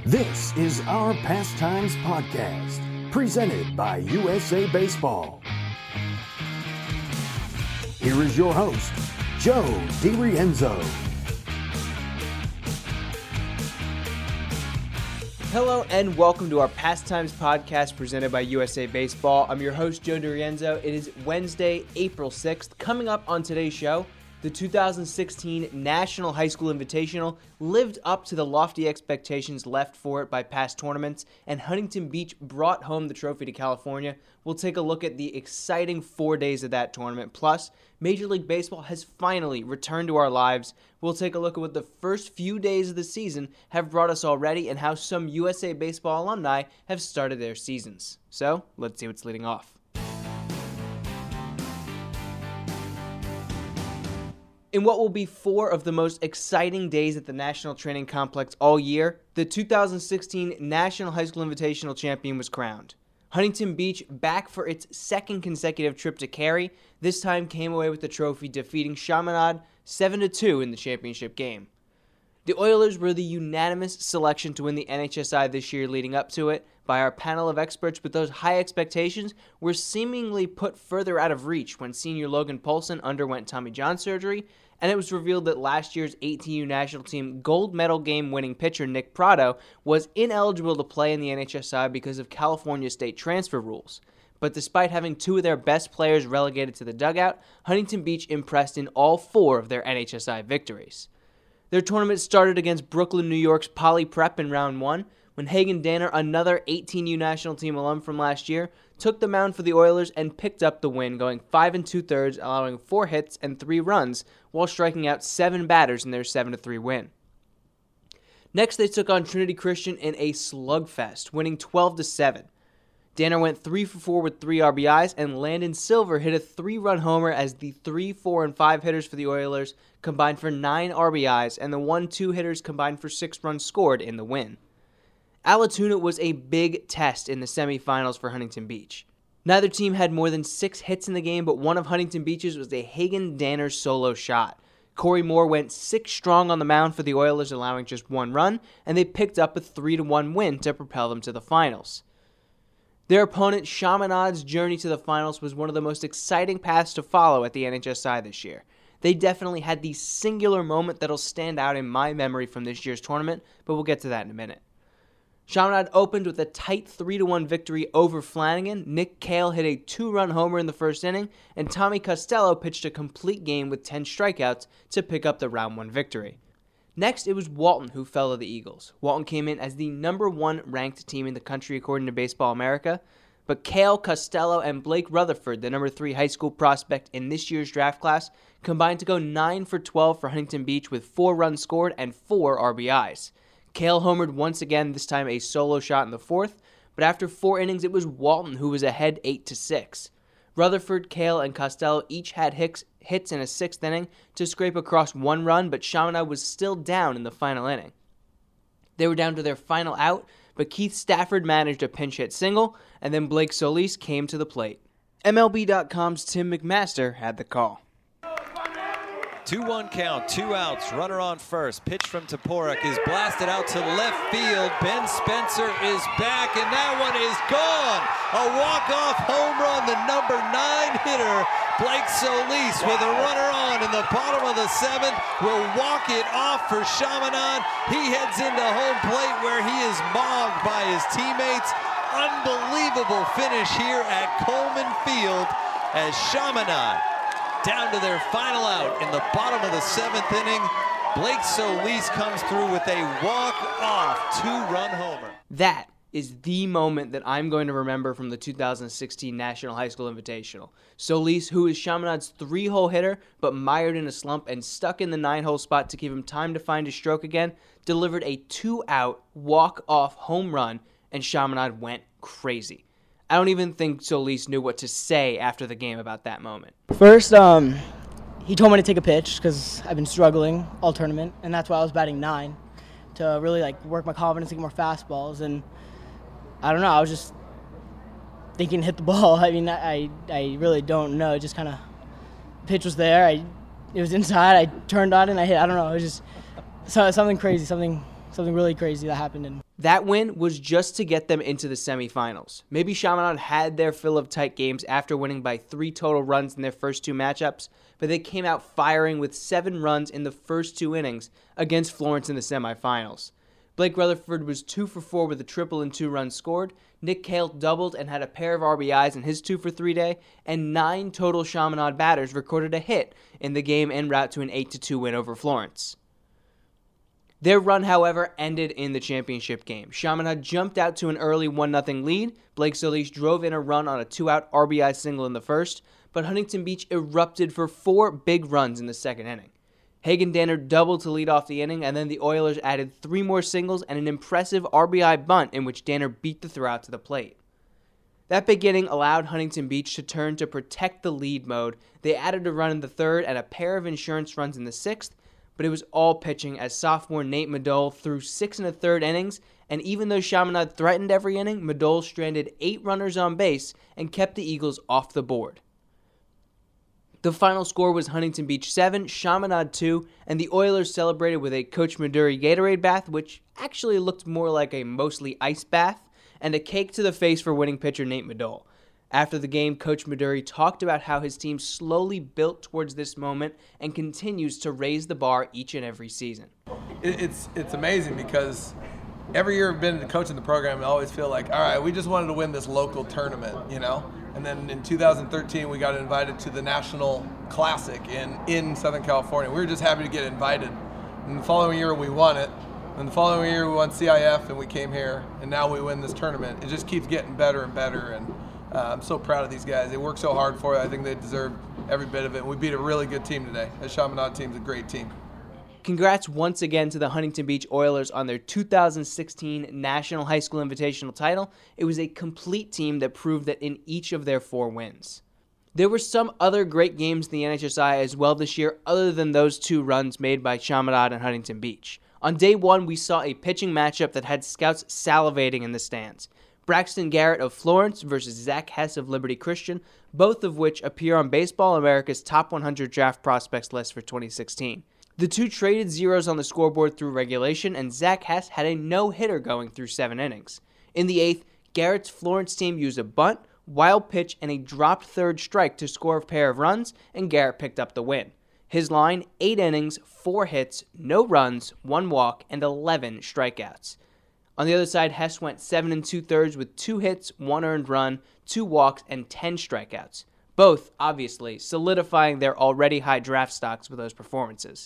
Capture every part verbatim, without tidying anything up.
This is our Pastimes Podcast, presented by U S A Baseball. Here is your host, Joe DiRienzo. Hello and welcome to our Pastimes Podcast presented by U S A Baseball. I'm your host, Joe DiRienzo. It is Wednesday, April sixth. Coming up on today's show, the two thousand sixteen National High School Invitational lived up to the lofty expectations left for it by past tournaments, and Huntington Beach brought home the trophy to California. We'll take a look at the exciting four days of that tournament. Plus, Major League Baseball has finally returned to our lives. We'll take a look at what the first few days of the season have brought us already and how some U S A Baseball alumni have started their seasons. So, let's see what's leading off. In what will be four of the most exciting days at the National Training Complex all year, the two thousand sixteen National High School Invitational champion was crowned. Huntington Beach, back for its second consecutive trip to Cary, this time came away with the trophy, defeating Chaminade seven to two in the championship game. The Oilers were the unanimous selection to win the N H S I this year leading up to it by our panel of experts, but those high expectations were seemingly put further out of reach when senior Logan Poulsen underwent Tommy John surgery, and it was revealed that last year's A T U national team gold medal game winning pitcher Nick Pratto was ineligible to play in the N H S I because of California state transfer rules. But despite having two of their best players relegated to the dugout, Huntington Beach impressed in all four of their N H S I victories. Their tournament started against Brooklyn, New York's Poly Prep in round one, when Hagen Danner, another eighteen U national team alum from last year, took the mound for the Oilers and picked up the win, going five and two-thirds, allowing four hits and three runs, while striking out seven batters in their seven to three win. Next, they took on Trinity Christian in a slugfest, winning twelve to seven. Danner went three for four with three R B Is, and Landon Silver hit a three-run homer as the three, four, and five hitters for the Oilers combined for nine R B Is, and the one two hitters combined for six runs scored in the win. Allatoona was a big test in the semifinals for Huntington Beach. Neither team had more than six hits in the game, but one of Huntington Beach's was a Hagen Danner solo shot. Corey Moore went six strong on the mound for the Oilers, allowing just one run, and they picked up a three to one win to propel them to the finals. Their opponent, Chaminade's journey to the finals was one of the most exciting paths to follow at the N H S I this year. They definitely had the singular moment that'll stand out in my memory from this year's tournament, but we'll get to that in a minute. Chaminade opened with a tight three to one victory over Flanagan. Nick Cale hit a two-run homer in the first inning, and Tommy Costello pitched a complete game with ten strikeouts to pick up the round one victory. Next, it was Walton who fell to the Eagles. Walton came in as the number one ranked team in the country according to Baseball America, but Cale, Costello, and Blake Rutherford, the number three high school prospect in this year's draft class, combined to go nine for twelve for Huntington Beach with four runs scored and four R B Is. Cale homered once again, this time a solo shot in the fourth, but after four innings, it was Walton who was ahead eight to six. Rutherford, Cale, and Costello each had hits, hits in a sixth inning to scrape across one run, but Chaminade was still down in the final inning. They were down to their final out, but Keith Stafford managed a pinch hit single, and then Blake Solis came to the plate. M L B dot com's Tim McMaster had the call. two one count, two outs, runner on first. Pitch from Toporek is blasted out to left field. Ben Spencer is back, and that one is gone. A walk-off home run, the number nine hitter, Blake Solis, with a runner on in the bottom of the seventh, will walk it off for Chaminade. He heads into home plate where he is mobbed by his teammates. Unbelievable finish here at Coleman Field as Chaminade, down to their final out in the bottom of the seventh inning, Blake Solis comes through with a walk-off two-run homer. That is the moment that I'm going to remember from the two thousand sixteen National High School Invitational. Solis, who is Chaminade's three-hole hitter, but mired in a slump and stuck in the nine-hole spot to give him time to find his stroke again, delivered a two-out, walk-off home run, and Chaminade went crazy. I don't even think Solis knew what to say after the game about that moment. First, um, he told me to take a pitch because I've been struggling all tournament, and that's why I was batting nine, to really like work my confidence and get more fastballs. And I don't know, I was just thinking hit the ball. I mean, I I really don't know. It just kind of, pitch was there. I it was inside. I turned on it and I hit. I don't know. It was just so, something crazy, something something really crazy that happened. And that win was just to get them into the semifinals. Maybe Chaminade had their fill of tight games after winning by three total runs in their first two matchups, but they came out firing with seven runs in the first two innings against Florence in the semifinals. Blake Rutherford was two for four with a triple and two runs scored. Nick Cale doubled and had a pair of R B Is in his two for three day, and nine total Chaminade batters recorded a hit in the game en route to an eight to two win over Florence. Their run, however, ended in the championship game. Chaminade jumped out to an early one nothing lead. Blake Solis drove in a run on a two-out R B I single in the first, but Huntington Beach erupted for four big runs in the second inning. Hagen Danner doubled to lead off the inning, and then the Oilers added three more singles and an impressive R B I bunt in which Danner beat the throw out to the plate. That big inning allowed Huntington Beach to turn to protect the lead mode. They added a run in the third and a pair of insurance runs in the sixth, but it was all pitching as sophomore Nate Madole threw six and a third innings, and even though Chaminade threatened every inning, Madole stranded eight runners on base and kept the Eagles off the board. The final score was Huntington Beach seven, Chaminade two, and the Oilers celebrated with a Coach Maduri Gatorade bath, which actually looked more like a mostly ice bath, and a cake to the face for winning pitcher Nate Madole. After the game, Coach Maduri talked about how his team slowly built towards this moment and continues to raise the bar each and every season. It's it's amazing because every year I've been coaching the program, I always feel like, all right, we just wanted to win this local tournament, you know? And then in two thousand thirteen, we got invited to the National Classic in, in Southern California. We were just happy to get invited. And the following year, we won it. And the following year, we won C I F, and we came here. And now we win this tournament. It just keeps getting better and better. And uh, I'm so proud of these guys. They work so hard for it. I think they deserve every bit of it. And we beat a really good team today. The Chaminade team's a great team. Congrats once again to the Huntington Beach Oilers on their two thousand sixteen National High School Invitational title. It was a complete team that proved that in each of their four wins. There were some other great games in the N H S I as well this year other than those two runs made by Chaminade and Huntington Beach. On day one, we saw a pitching matchup that had scouts salivating in the stands. Braxton Garrett of Florence versus Zach Hess of Liberty Christian, both of which appear on Baseball America's Top one hundred Draft Prospects list for twenty sixteen. The two traded zeros on the scoreboard through regulation, and Zach Hess had a no-hitter going through seven innings. In the eighth, Garrett's Florence team used a bunt, wild pitch, and a dropped third strike to score a pair of runs, and Garrett picked up the win. His line, eight innings, four hits, no runs, one walk, and eleven strikeouts. On the other side, Hess went seven and two-thirds with two hits, one earned run, two walks, and ten strikeouts. Both, obviously, solidifying their already high draft stocks with those performances.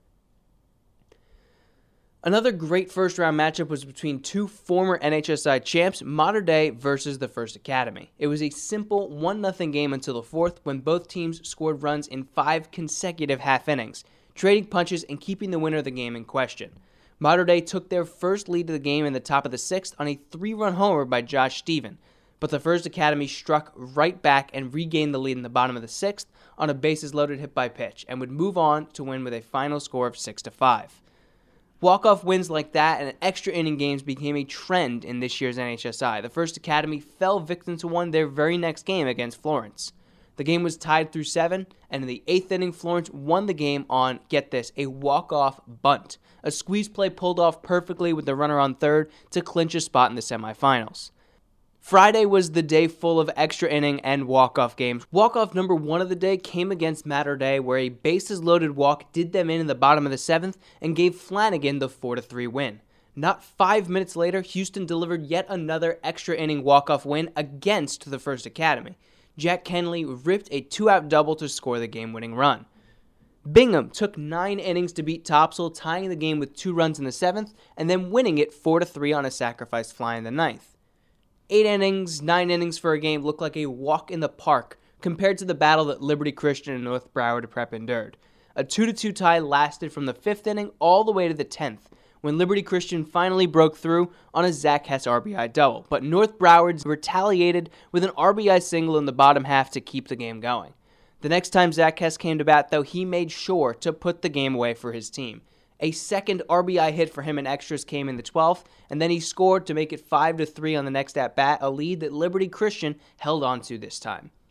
Another great first-round matchup was between two former N H S I champs, Mater Dei versus the First Academy. It was a simple one nothing game until the fourth when both teams scored runs in five consecutive half innings, trading punches and keeping the winner of the game in question. Mater Dei took their first lead of the game in the top of the sixth on a three-run homer by Josh Stephen, but the First Academy struck right back and regained the lead in the bottom of the sixth on a bases-loaded hit by pitch and would move on to win with a final score of six to five. Walk-off wins like that and extra inning games became a trend in this year's N H S I. The First Academy fell victim to one their very next game against Florence. The game was tied through seven, and in the eighth inning, Florence won the game on, get this, a walk-off bunt. A squeeze play pulled off perfectly with the runner on third to clinch a spot in the semifinals. Friday was the day full of extra inning and walk-off games. Walk-off number one of the day came against Mater Dei, where a bases-loaded walk did them in in the bottom of the seventh and gave Flanagan the four to three win. Not five minutes later, Houston delivered yet another extra inning walk-off win against the First Academy. Jack Kenley ripped a two-out double to score the game-winning run. Bingham took nine innings to beat Topsail, tying the game with two runs in the seventh, and then winning it four to three on a sacrifice fly in the ninth. Eight innings, nine innings for a game looked like a walk in the park compared to the battle that Liberty Christian and North Broward Prep endured. A two to two tie lasted from the fifth inning all the way to the tenth, when Liberty Christian finally broke through on a Zach Hess R B I double, but North Broward retaliated with an R B I single in the bottom half to keep the game going. The next time Zach Hess came to bat, though, he made sure to put the game away for his team. A second R B I hit for him in extras came in the twelfth, and then he scored to make it five to three on the next at-bat, a lead that Liberty Christian held on to this time.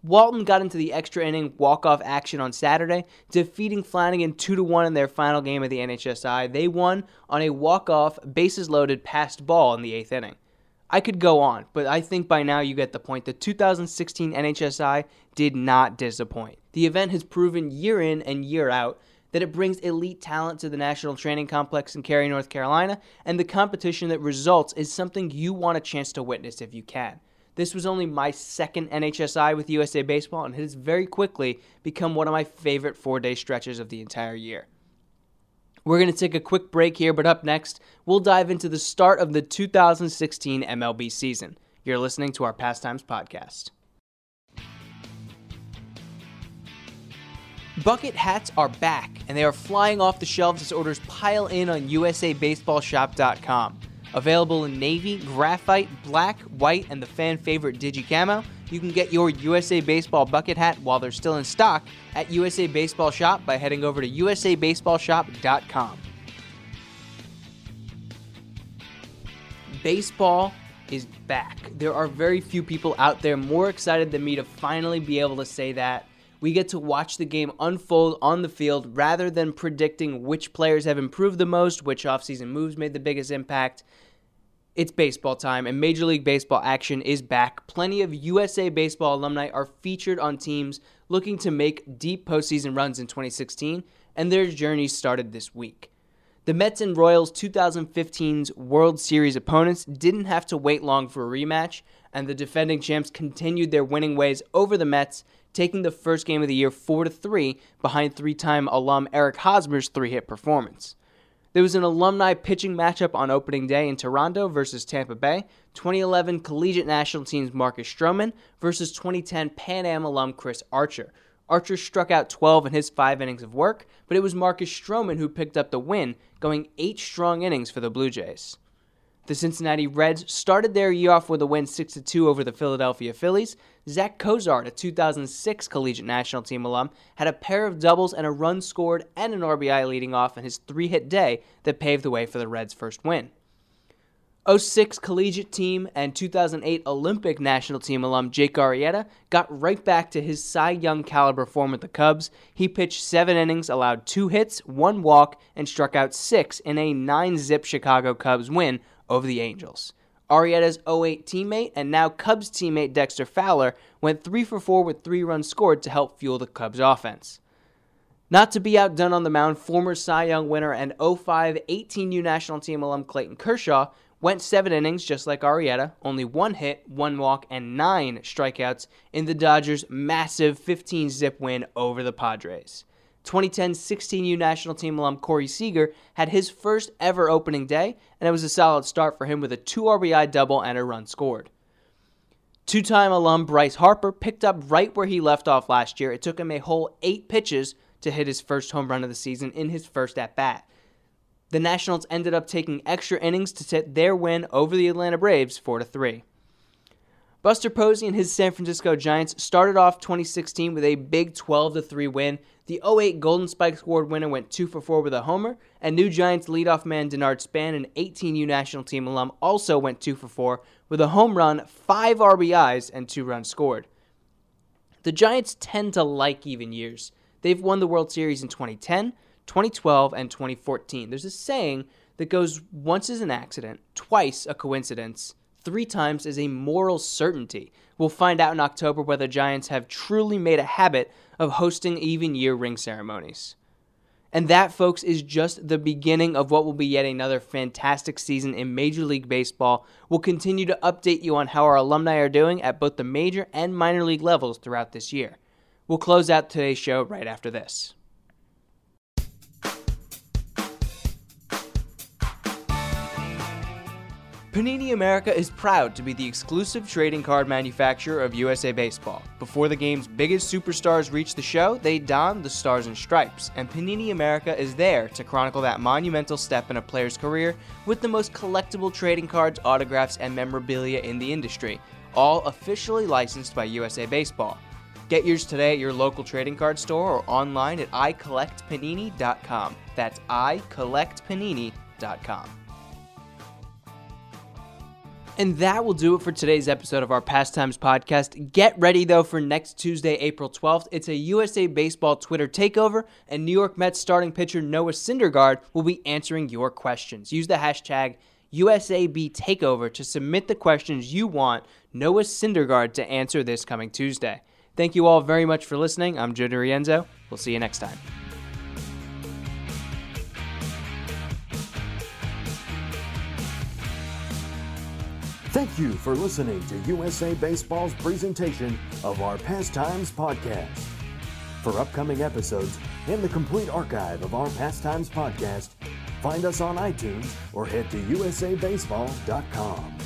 Walton got into the extra inning walk-off action on Saturday, defeating Flanagan two to one in their final game of the N H S I. They won on a walk-off, bases-loaded passed ball in the eighth inning. I could go on, but I think by now you get the point. The two thousand sixteen N H S I did not disappoint. The event has proven year in and year out that it brings elite talent to the National Training Complex in Cary, North Carolina, and the competition that results is something you want a chance to witness if you can. This was only my second N H S I with U S A Baseball, and it has very quickly become one of my favorite four-day stretches of the entire year. We're going to take a quick break here, but up next, we'll dive into the start of the two thousand sixteen M L B season. You're listening to our Pastimes Podcast. Bucket hats are back, and they are flying off the shelves as orders pile in on U S A Baseball Shop dot com. Available in navy, graphite, black, white, and the fan favorite Digi-Camo, you can get your U S A Baseball bucket hat while they're still in stock at U S A Baseball Shop by heading over to U S A Baseball Shop dot com. Baseball is back. There are very few people out there more excited than me to finally be able to say that. We get to watch the game unfold on the field rather than predicting which players have improved the most, which offseason moves made the biggest impact. It's baseball time, and Major League Baseball action is back. Plenty of U S A Baseball alumni are featured on teams looking to make deep postseason runs in twenty sixteen, and their journey started this week. The Mets and Royals twenty fifteen's World Series opponents didn't have to wait long for a rematch, and the defending champs continued their winning ways over the Mets, taking the first game of the year four to three behind three-time alum Eric Hosmer's three-hit performance. There was an alumni pitching matchup on opening day in Toronto versus Tampa Bay, twenty eleven Collegiate National Team's Marcus Stroman versus twenty ten Pan Am alum Chris Archer. Archer struck out twelve in his five innings of work, but it was Marcus Stroman who picked up the win, going eight strong innings for the Blue Jays. The Cincinnati Reds started their year off with a win six to two over the Philadelphia Phillies. Zach Cozart, a two thousand six Collegiate National Team alum, had a pair of doubles and a run scored and an R B I leading off in his three-hit day that paved the way for the Reds' first win. oh six Collegiate Team and two thousand eight Olympic National Team alum Jake Arrieta got right back to his Cy Young caliber form with the Cubs. He pitched seven innings, allowed two hits, one walk, and struck out six in a nine-zip Chicago Cubs win over the Angels. Arrieta's oh eight teammate and now Cubs teammate Dexter Fowler went three for four with three runs scored to help fuel the Cubs offense. Not to be outdone on the mound, former Cy Young winner and oh five eighteen U National Team alum Clayton Kershaw went seven innings just like Arrieta, only one hit, one walk, and nine strikeouts in the Dodgers' massive fifteen-zip win over the Padres. twenty ten sixteen U National Team alum Corey Seager had his first ever opening day, and it was a solid start for him with a two R B I double and a run scored. Two-time alum Bryce Harper picked up right where he left off last year. It took him a whole eight pitches to hit his first home run of the season in his first at-bat. The Nationals ended up taking extra innings to set their win over the Atlanta Braves four to three. Buster Posey and his San Francisco Giants started off twenty sixteen with a big twelve to three win. The oh eight Golden Spikes Award winner went two for four with a homer, and new Giants leadoff man Denard Span, an eighteen U National Team alum, also went two for four with a home run, five R B Is, and two runs scored. The Giants tend to like even years. They've won the World Series in twenty ten, twenty twelve, and twenty fourteen. There's a saying that goes once is an accident, twice a coincidence, three times is a moral certainty. We'll find out in October whether Giants have truly made a habit of hosting even-year ring ceremonies. And that, folks, is just the beginning of what will be yet another fantastic season in Major League Baseball. We'll continue to update you on how our alumni are doing at both the major and minor league levels throughout this year. We'll close out today's show right after this. Panini America is proud to be the exclusive trading card manufacturer of U S A Baseball. Before the game's biggest superstars reach the show, they don the stars and stripes, and Panini America is there to chronicle that monumental step in a player's career with the most collectible trading cards, autographs, and memorabilia in the industry, all officially licensed by U S A Baseball. Get yours today at your local trading card store or online at i collect panini dot com. That's i collect panini dot com. And that will do it for today's episode of our Pastimes podcast. Get ready, though, for next Tuesday, April twelfth. It's a U S A Baseball Twitter takeover, and New York Mets starting pitcher Noah Syndergaard will be answering your questions. Use the hashtag U S A B Takeover to submit the questions you want Noah Syndergaard to answer this coming Tuesday. Thank you all very much for listening. I'm Joe DiRienzo. We'll see you next time. Thank you for listening to U S A Baseball's presentation of our Pastimes podcast. For upcoming episodes and the complete archive of our Pastimes podcast, find us on iTunes or head to U S A baseball dot com.